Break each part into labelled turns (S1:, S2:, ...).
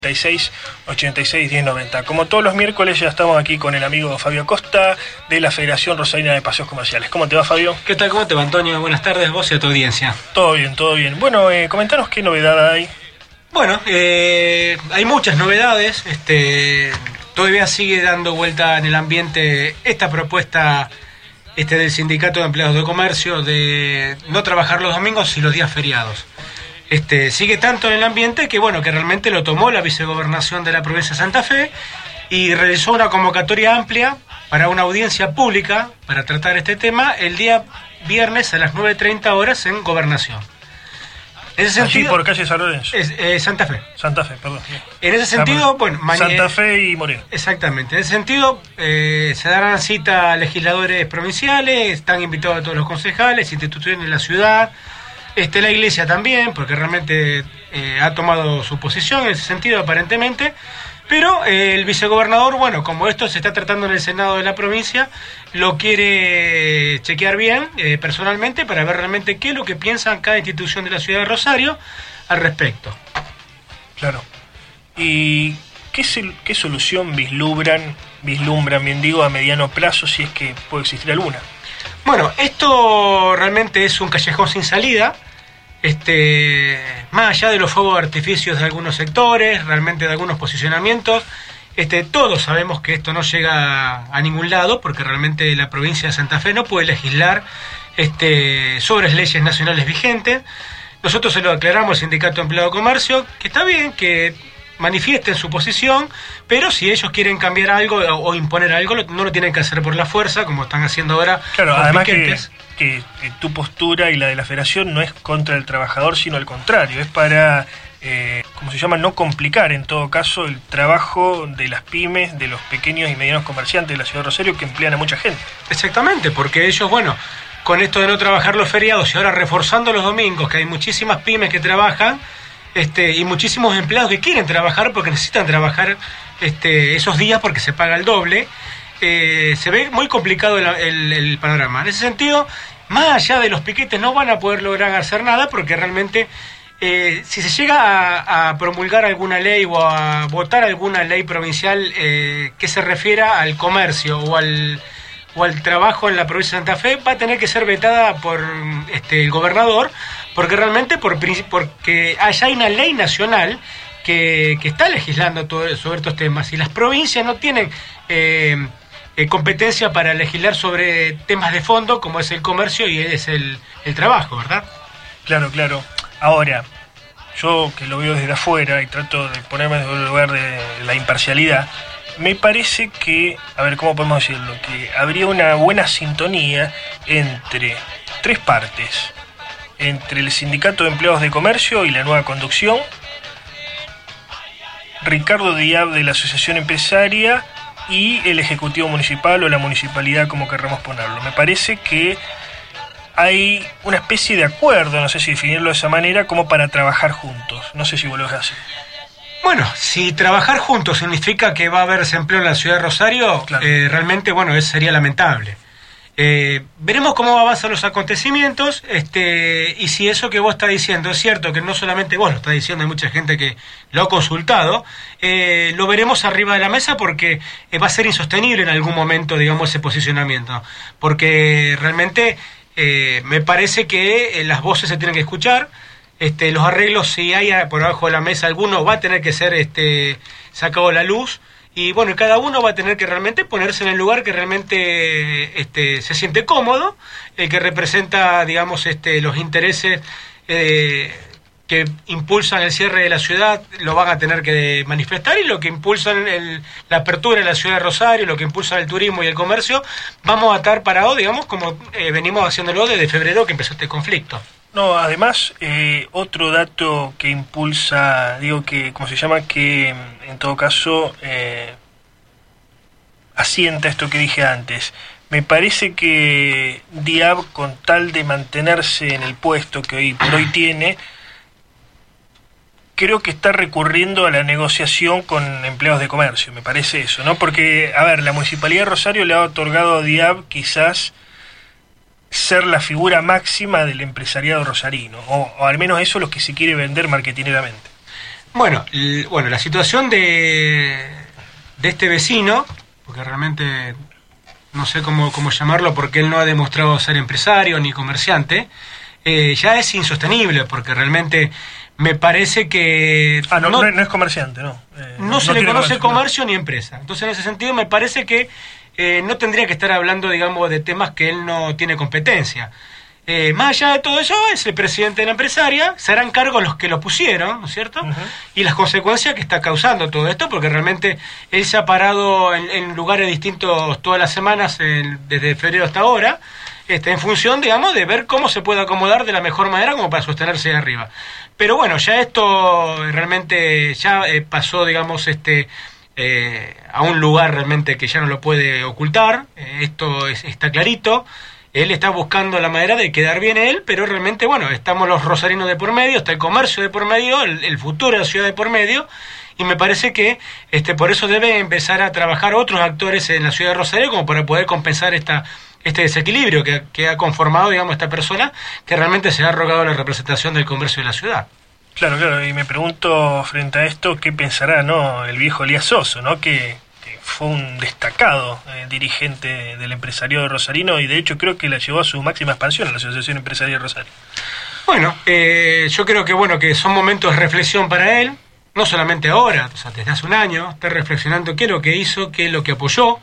S1: 86-86-1090. Como todos los miércoles ya estamos aquí con el amigo Fabio Costa de la Federación Rosarina de Paseos Comerciales. ¿Cómo te va, Fabio?
S2: ¿Qué tal? ¿Cómo te va, Antonio? Buenas tardes a vos y a tu audiencia.
S1: Todo bien, todo bien. Bueno, comentanos qué novedad hay.
S2: Bueno, hay muchas novedades. Todavía sigue dando vuelta en el ambiente esta propuesta del Sindicato de Empleados de Comercio de no trabajar los domingos y los días feriados. Sigue tanto en el ambiente que que realmente lo tomó la vicegobernación de la provincia de Santa Fe y realizó una convocatoria amplia para una audiencia pública para tratar este tema el día viernes a las 9:30 horas en Gobernación. En ese sentido,
S1: allí por calle San Lorenzo.
S2: Santa Fe.
S1: Santa Fe, perdón.
S2: En ese sentido,
S1: Santa Fe y Moreno.
S2: Exactamente. En ese sentido, se darán cita a legisladores provinciales, están invitados a todos los concejales, instituciones de la ciudad. La iglesia también, porque realmente ha tomado su posición en ese sentido aparentemente, pero el vicegobernador, como esto se está tratando en el Senado de la provincia, lo quiere chequear bien personalmente para ver realmente qué es lo que piensa cada institución de la ciudad de Rosario al respecto.
S1: Claro. ¿Y qué solución vislumbran bien digo, a mediano plazo, si es que puede existir alguna?
S2: Bueno, esto realmente es un callejón sin salida, más allá de los fuegos de artificios de algunos sectores, realmente de algunos posicionamientos, todos sabemos que esto no llega a ningún lado, porque realmente la provincia de Santa Fe no puede legislar sobre las leyes nacionales vigentes. Nosotros se lo aclaramos al Sindicato de Empleados de Comercio, que está bien que manifiesten su posición, pero si ellos quieren cambiar algo o imponer algo, no lo tienen que hacer por la fuerza, como están haciendo ahora.
S1: Claro, además que tu postura y la de la federación no es contra el trabajador, sino al contrario, es para, no complicar en todo caso el trabajo de las pymes, de los pequeños y medianos comerciantes de la ciudad de Rosario que emplean a mucha gente.
S2: Exactamente, porque ellos, con esto de no trabajar los feriados y ahora reforzando los domingos, que hay muchísimas pymes que trabajan, y muchísimos empleados que quieren trabajar porque necesitan trabajar esos días porque se paga el doble, se ve muy complicado el panorama. En ese sentido, más allá de los piquetes no van a poder lograr hacer nada porque realmente si se llega a promulgar alguna ley o a votar alguna ley provincial que se refiera al comercio o al trabajo en la provincia de Santa Fe, va a tener que ser vetada por el gobernador, porque realmente porque allá hay una ley nacional que está legislando sobre estos temas y las provincias no tienen competencia para legislar sobre temas de fondo como es el comercio y es el trabajo, ¿verdad?
S1: Claro. Ahora, yo que lo veo desde afuera y trato de ponerme en el lugar de la imparcialidad, me parece que, ¿cómo podemos decirlo? Que habría una buena sintonía entre tres partes, entre el Sindicato de Empleados de Comercio y la nueva conducción, Ricardo Diab de la Asociación Empresaria y el Ejecutivo Municipal o la Municipalidad, como querramos ponerlo. Me parece que hay una especie de acuerdo, no sé si definirlo de esa manera, como para trabajar juntos. No sé si vos lo ves así.
S2: Bueno, si trabajar juntos significa que va a haber desempleo en la ciudad de Rosario, claro. Realmente, eso sería lamentable. Veremos cómo avanzan los acontecimientos, y si eso que vos estás diciendo es cierto, que no solamente vos lo estás diciendo, hay mucha gente que lo ha consultado, lo veremos arriba de la mesa porque va a ser insostenible en algún momento, ese posicionamiento. Porque realmente me parece que las voces se tienen que escuchar. Los arreglos, si hay por abajo de la mesa alguno, va a tener que ser sacado a la luz y cada uno va a tener que realmente ponerse en el lugar que realmente se siente cómodo, el que representa los intereses que impulsan el cierre de la ciudad lo van a tener que manifestar, y lo que impulsan la apertura de la ciudad de Rosario, lo que impulsan el turismo y el comercio, vamos a estar parados, como venimos haciéndolo desde febrero que empezó este conflicto.
S1: No, además, otro dato que impulsa, que en todo caso asienta esto que dije antes. Me parece que Diab, con tal de mantenerse en el puesto que hoy por hoy tiene, creo que está recurriendo a la negociación con empleados de comercio, me parece eso, ¿no? Porque, la Municipalidad de Rosario le ha otorgado a Diab quizás ser la figura máxima del empresariado rosarino, o al menos eso es lo que se quiere vender marketineramente.
S2: Bueno, la situación de este vecino, porque realmente no sé cómo llamarlo, porque él no ha demostrado ser empresario ni comerciante, ya es insostenible, porque realmente me parece que...
S1: no es comerciante, ¿no?
S2: No se le conoce comercio ni empresa. Entonces, en ese sentido, me parece que no tendría que estar hablando, digamos, de temas que él no tiene competencia. Más allá de todo eso, es el presidente de la empresaria, se harán cargo los que lo pusieron, ¿no es cierto? Uh-huh. Y las consecuencias que está causando todo esto, porque realmente él se ha parado en lugares distintos todas las semanas, desde febrero hasta ahora, en función, digamos, de ver cómo se puede acomodar de la mejor manera como para sostenerse de arriba. Pero bueno, ya esto realmente ya pasó, digamos, a un lugar realmente que ya no lo puede ocultar. Esto está clarito. Él está buscando la manera de quedar bien él, pero realmente, bueno, estamos los rosarinos de por medio, está el comercio de por medio, el futuro de la ciudad de por medio, y me parece que por eso debe empezar a trabajar otros actores en la ciudad de Rosario como para poder compensar este desequilibrio que ha conformado, digamos, esta persona que realmente se ha arrogado la representación del comercio de la ciudad.
S1: Claro, y me pregunto frente a esto, ¿qué pensará, no, el viejo Elías Soso, ¿no? Que fue un destacado dirigente del empresariado de Rosarino y de hecho creo que la llevó a su máxima expansión a la Asociación Empresarial de Rosario.
S2: Bueno, yo creo que son momentos de reflexión para él, no solamente ahora, o sea, desde hace un año, está reflexionando qué es lo que hizo, qué es lo que apoyó.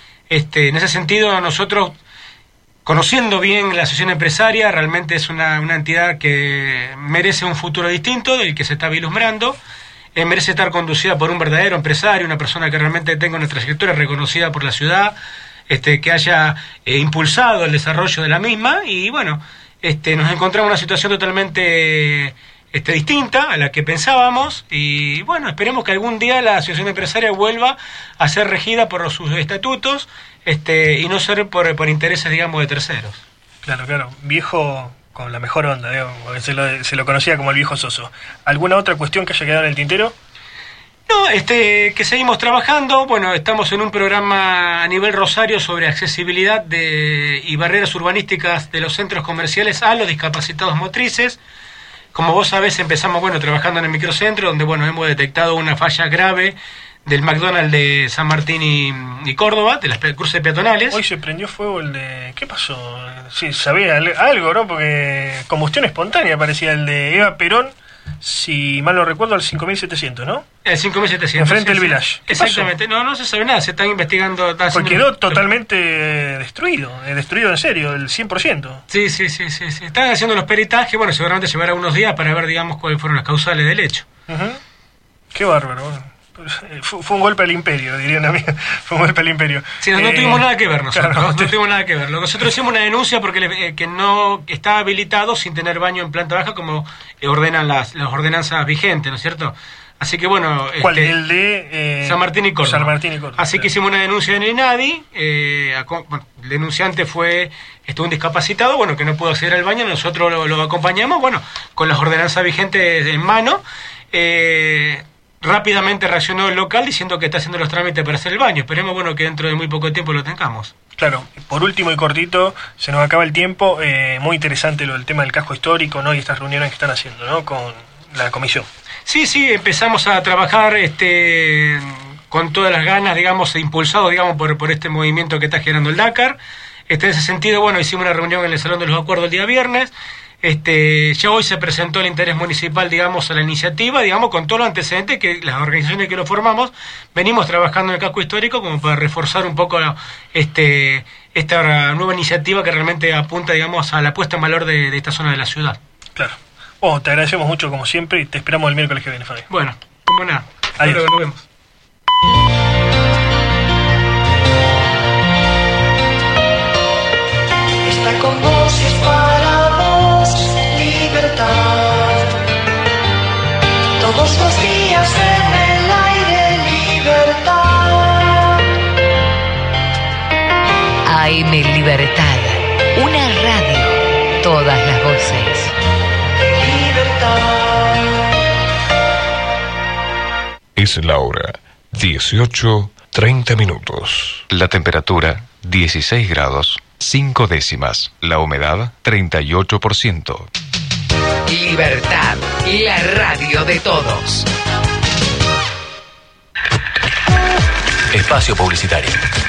S2: En ese sentido, nosotros, conociendo bien la asociación empresaria, realmente es una entidad que merece un futuro distinto del que se está vislumbrando. Merece estar conducida por un verdadero empresario, una persona que realmente tenga una trayectoria reconocida por la ciudad, que haya impulsado el desarrollo de la misma, y bueno, nos encontramos en una situación totalmente distinta a la que pensábamos, y bueno, esperemos que algún día la asociación empresaria vuelva a ser regida por sus estatutos, y no ser por intereses, digamos, de terceros.
S1: Claro, viejo con la mejor onda, digamos, se lo conocía como el viejo Soso. ¿Alguna otra cuestión que haya quedado en el tintero?
S2: No, que seguimos trabajando. Bueno, estamos en un programa a nivel Rosario sobre accesibilidad y barreras urbanísticas de los centros comerciales a los discapacitados motrices. Como vos sabés, empezamos, trabajando en el microcentro, donde, hemos detectado una falla grave del McDonald's de San Martín y Córdoba, de las cruces peatonales.
S1: Hoy se prendió fuego el de... ¿Qué pasó? Sí, sabía algo, ¿no? Porque combustión espontánea parecía el de Eva Perón, si mal no recuerdo, al 5700, ¿no?
S2: El 5700.
S1: Enfrente del Village.
S2: Exactamente. No se sabe nada, se están investigando...
S1: Porque quedó totalmente destruido en serio, el 100%.
S2: Sí. Están haciendo los peritajes, seguramente llevará unos días para ver, digamos, cuáles fueron las causales del hecho.
S1: Uh-huh. Qué bárbaro, Fue un golpe al imperio, dirían a mí. Fue un golpe al imperio.
S2: Sí, no tuvimos nada que ver nosotros. Claro, no tuvimos nada que ver. Nosotros hicimos una denuncia porque que no estaba habilitado sin tener baño en planta baja como ordenan las ordenanzas vigentes, ¿no es cierto? Así que
S1: ¿Cuál? El de
S2: San Martín y Córdoba.
S1: San Martín y Córdoba.
S2: Así que hicimos una denuncia en el INADI. El denunciante fue un discapacitado, que no pudo acceder al baño. Nosotros lo acompañamos, con las ordenanzas vigentes en mano. Rápidamente reaccionó el local diciendo que está haciendo los trámites para hacer el baño. Esperemos, que dentro de muy poco tiempo lo tengamos.
S1: Claro, por último y cortito, se nos acaba el tiempo. Muy interesante el tema del casco histórico, ¿no? Y estas reuniones que están haciendo, ¿no? Con la comisión.
S2: Sí, empezamos a trabajar con todas las ganas, digamos, impulsados, digamos, por este movimiento que está generando el Dakar. En ese sentido, hicimos una reunión en el Salón de los Acuerdos el día viernes. Ya hoy se presentó el interés municipal, digamos, a la iniciativa, digamos, con todos los antecedentes que las organizaciones que lo formamos venimos trabajando en el casco histórico como para reforzar un poco esta nueva iniciativa que realmente apunta, digamos, a la puesta en valor de esta zona de la ciudad.
S1: Claro. Te agradecemos mucho como siempre y te esperamos el miércoles que viene, Fabi.
S2: Bueno, como nada.
S1: Adiós.
S2: Nos vemos.
S3: Está con vos y es para vos libertad. Todos los días en el aire libertad.
S4: AM Libertad, una radio, todas las voces.
S3: Libertad.
S5: Es la hora 18:30.
S6: La temperatura 16 grados 5 décimas. La humedad 38%.
S4: Libertad, la radio de todos.
S6: Espacio publicitario.